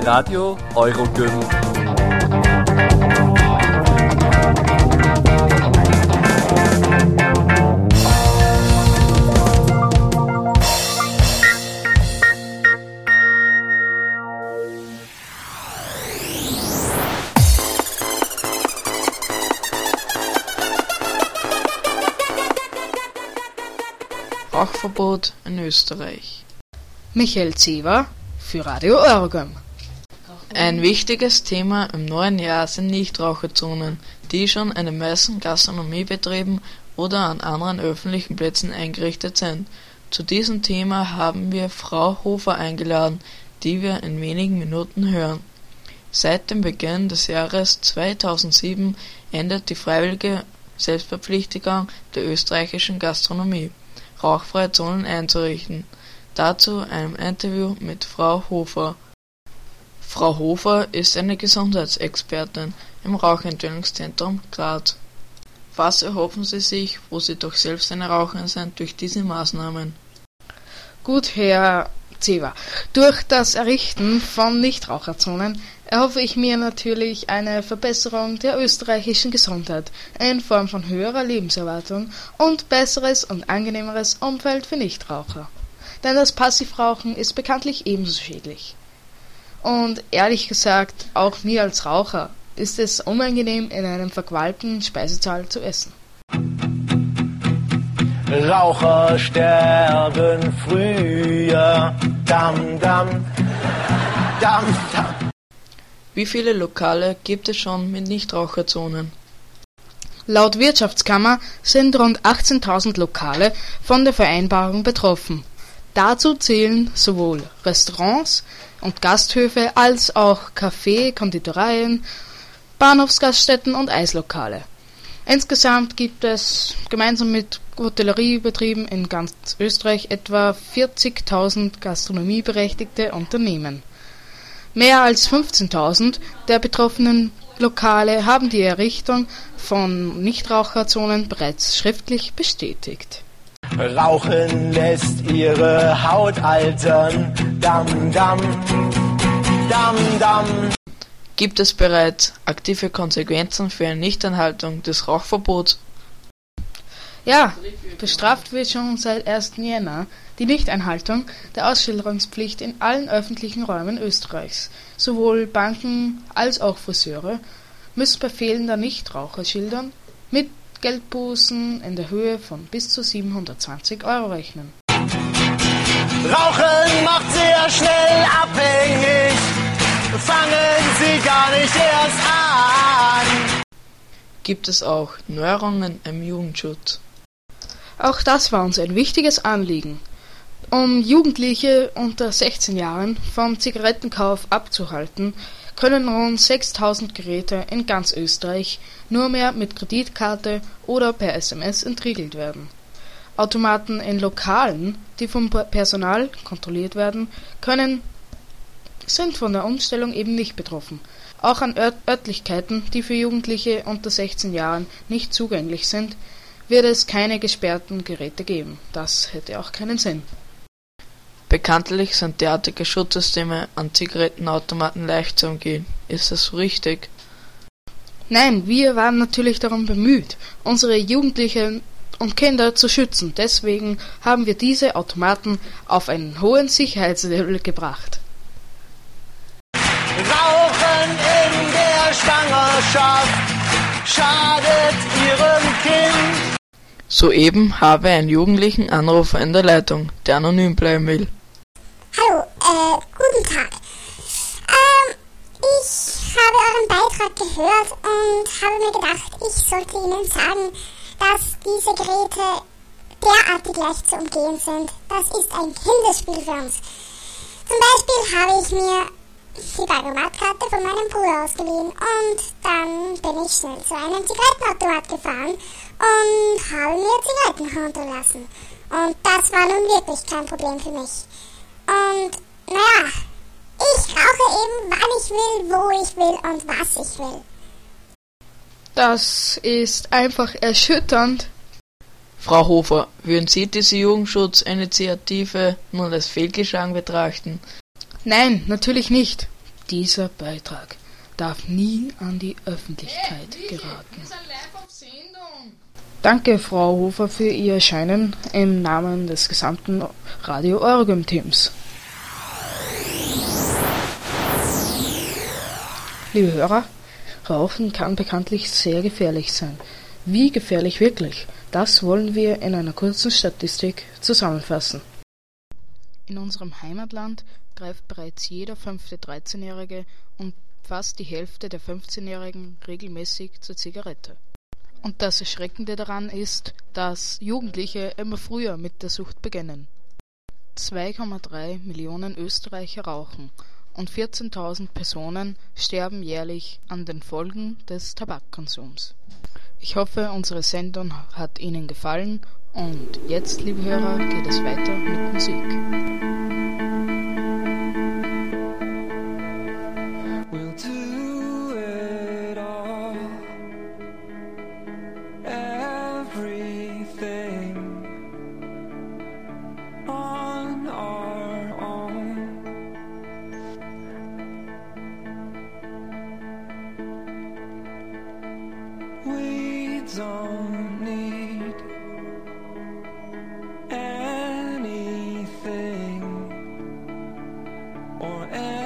Radio Eurogym. Rauchverbot in Österreich. Michael Zewer für Radio Eurogym. Ein wichtiges Thema im neuen Jahr sind Nichtraucherzonen, die schon in den meisten Gastronomiebetrieben oder an anderen öffentlichen Plätzen eingerichtet sind. Zu diesem Thema haben wir Frau Hofer eingeladen, die wir in wenigen Minuten hören. Seit dem Beginn des Jahres 2007 endet die freiwillige Selbstverpflichtung der österreichischen Gastronomie, rauchfreie Zonen einzurichten. Dazu einem Interview mit Frau Hofer. Frau Hofer ist eine Gesundheitsexpertin im Rauchentwöhnungszentrum Graz. Was erhoffen Sie sich, wo Sie doch selbst eine Raucherin sind, durch diese Maßnahmen? Gut, Herr Zewer. Durch das Errichten von Nichtraucherzonen erhoffe ich mir natürlich eine Verbesserung der österreichischen Gesundheit in Form von höherer Lebenserwartung und besseres und angenehmeres Umfeld für Nichtraucher. Denn das Passivrauchen ist bekanntlich ebenso schädlich. Und ehrlich gesagt, auch mir als Raucher ist es unangenehm, in einem verqualmten Speisesaal zu essen. Raucher sterben früher. Dam, dam, dam, dam. Wie viele Lokale gibt es schon mit Nichtraucherzonen? Laut Wirtschaftskammer sind rund 18.000 Lokale von der Vereinbarung betroffen. Dazu zählen sowohl Restaurants und Gasthöfe als auch Café, Konditoreien, Bahnhofsgaststätten und Eislokale. Insgesamt gibt es gemeinsam mit Hotelleriebetrieben in ganz Österreich etwa 40.000 gastronomieberechtigte Unternehmen. Mehr als 15.000 der betroffenen Lokale haben die Errichtung von Nichtraucherzonen bereits schriftlich bestätigt. Rauchen lässt ihre Haut altern. Dam, dam, dam, dam. Gibt es bereits aktive Konsequenzen für eine Nichteinhaltung des Rauchverbots? Ja, bestraft wird schon seit 1. Jänner die Nichteinhaltung der Ausschilderungspflicht in allen öffentlichen Räumen Österreichs. Sowohl Banken als auch Friseure müssen bei fehlender Nichtraucherschildern mit Geldbußen in der Höhe von bis zu 720 € rechnen. Rauchen macht sehr schnell abhängig. Fangen Sie gar nicht erst an. Gibt es auch Neuerungen im Jugendschutz? Auch das war uns ein wichtiges Anliegen. Um Jugendliche unter 16 Jahren vom Zigarettenkauf abzuhalten, können rund 6.000 Geräte in ganz Österreich nur mehr mit Kreditkarte oder per SMS entriegelt werden. Automaten in Lokalen, die vom Personal kontrolliert werden, sind von der Umstellung eben nicht betroffen. Auch an Örtlichkeiten, die für Jugendliche unter 16 Jahren nicht zugänglich sind, wird es keine gesperrten Geräte geben. Das hätte auch keinen Sinn. Bekanntlich sind derartige Schutzsysteme an Zigarettenautomaten leicht zu umgehen. Ist das so richtig? Nein, wir waren natürlich darum bemüht, unsere Jugendlichen und Kinder zu schützen. Deswegen haben wir diese Automaten auf einen hohen Sicherheitslevel gebracht. Rauchen in der Schwangerschaft schadet Ihrem Kind. Soeben habe ein Jugendlichen Anrufer in der Leitung, der anonym bleiben will. Hallo, guten Tag. Ich habe euren Beitrag gehört und habe mir gedacht, ich sollte Ihnen sagen, dass diese Geräte derartig leicht zu umgehen sind. Das ist ein Kinderspiel für uns. Zum Beispiel habe ich mir die Bankomatkarte von meinem Bruder ausgeliehen und dann bin ich schnell zu einem Zigarettenautomat gefahren und habe mir Zigaretten runterlassen. Und das war nun wirklich kein Problem für mich. Und naja, ich rauche eben, wann ich will, wo ich will und was ich will. Das ist einfach erschütternd. Frau Hofer, würden Sie diese Jugendschutzinitiative nun als fehlgeschlagen betrachten? Nein, natürlich nicht. Dieser Beitrag darf nie an die Öffentlichkeit geraten. Wir sind live auf Sendung. Danke, Frau Hofer, für Ihr Erscheinen im Namen des gesamten Radio Eurogym-Teams. Liebe Hörer, Rauchen kann bekanntlich sehr gefährlich sein. Wie gefährlich wirklich? Das wollen wir in einer kurzen Statistik zusammenfassen. In unserem Heimatland greift bereits jeder 5. 13-Jährige und fast die Hälfte der 15-Jährigen regelmäßig zur Zigarette. Und das Erschreckende daran ist, dass Jugendliche immer früher mit der Sucht beginnen. 2,3 Millionen Österreicher rauchen und 14.000 Personen sterben jährlich an den Folgen des Tabakkonsums. Ich hoffe, unsere Sendung hat Ihnen gefallen und jetzt, liebe Hörer, geht es weiter mit Musik. We'll do it all, everything on our own. We don't need anything or anything.